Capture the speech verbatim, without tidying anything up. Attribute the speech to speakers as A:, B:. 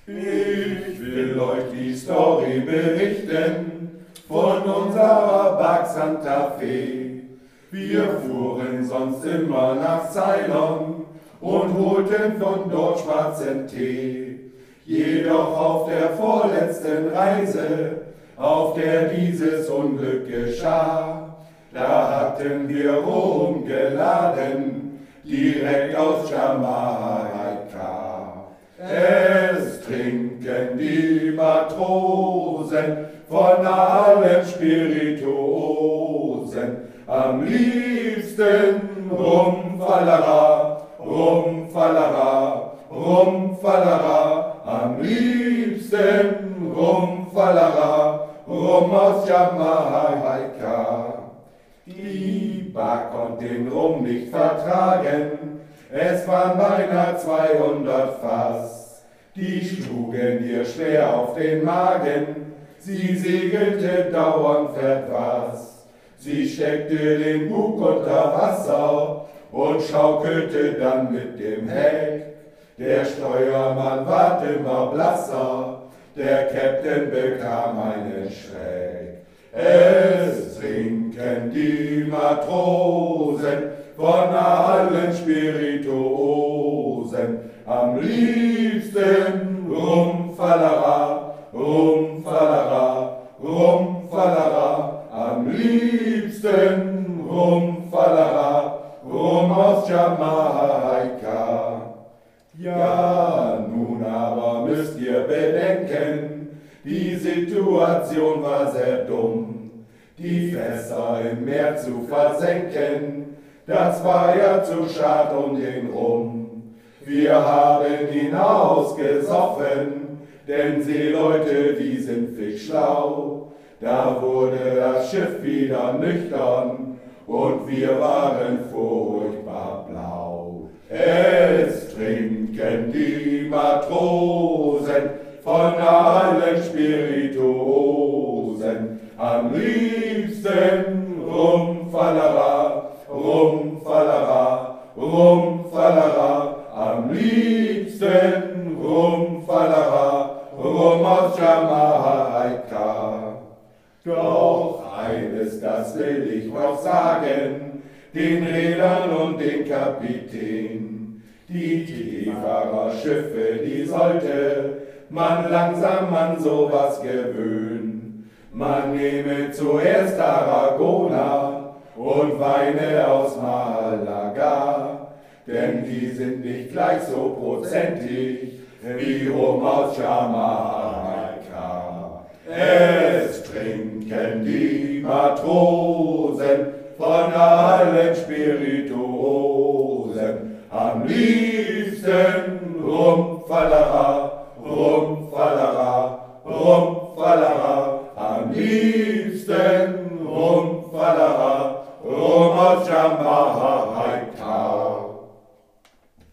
A: Ich will euch die Story berichten von unserer Bar Santa Fe. Wir fuhren sonst immer nach Ceylon und holten von dort schwarzen Tee. Jedoch auf der vorletzten Reise, auf der dieses Unglück geschah, da hatten wir Rum geladen, direkt aus Jamaika. Es trinken die Matrosen von allen Spirituosen, am liebsten Rum Fallara, Rum Fallara, Rum Fallara, am liebsten Rum Fallara, Rum aus Jamaika. Die Bar konnte den Rum nicht vertragen, es waren beinahe zweihundert Fass. Die schlugen ihr schwer auf den Magen, sie segelte dauernd verdwass. Sie steckte den Bug unter Wasser und schaukelte dann mit dem Heck. Der Steuermann ward immer blasser, der Captain bekam einen Schreck. Es trinken die Matrosen von allen Spirituosen, am liebsten Rum Fallara, Rum Fallara, Rum Fallara, am liebsten Rum Fallara, Rum aus Jamaika. Ja, nun aber müsst ihr bedenken, die Situation war sehr dumm. Die Fässer im Meer zu versenken, das war ja zu schad um den Rum. Wir haben ihn ausgesoffen, denn Seeleute, die sind fischschlau. Da wurde das Schiff wieder nüchtern und wir waren furchtbar blau. Es trinken die Matrosen von allen Spirituosen, am liebsten Rum Fallara, Rum Fallara, Rum Fallara, am liebsten Rum Fallara, Rum aus Jamaika. Doch eines, das will ich noch sagen, den Reedern und den Kapitän. Die Seefahrerschiffe, die sollte man langsam an sowas gewöhnen. Man nehme zuerst Tarragona und Weine aus Malaga, denn die sind nicht gleich so prozentig wie Rum aus Jamaika. Es trinken die Matrosen von allen Spirituosen, am liebsten Rum Fallara, Rum Fallara, Rum Fallara, am liebsten Rum Fallara.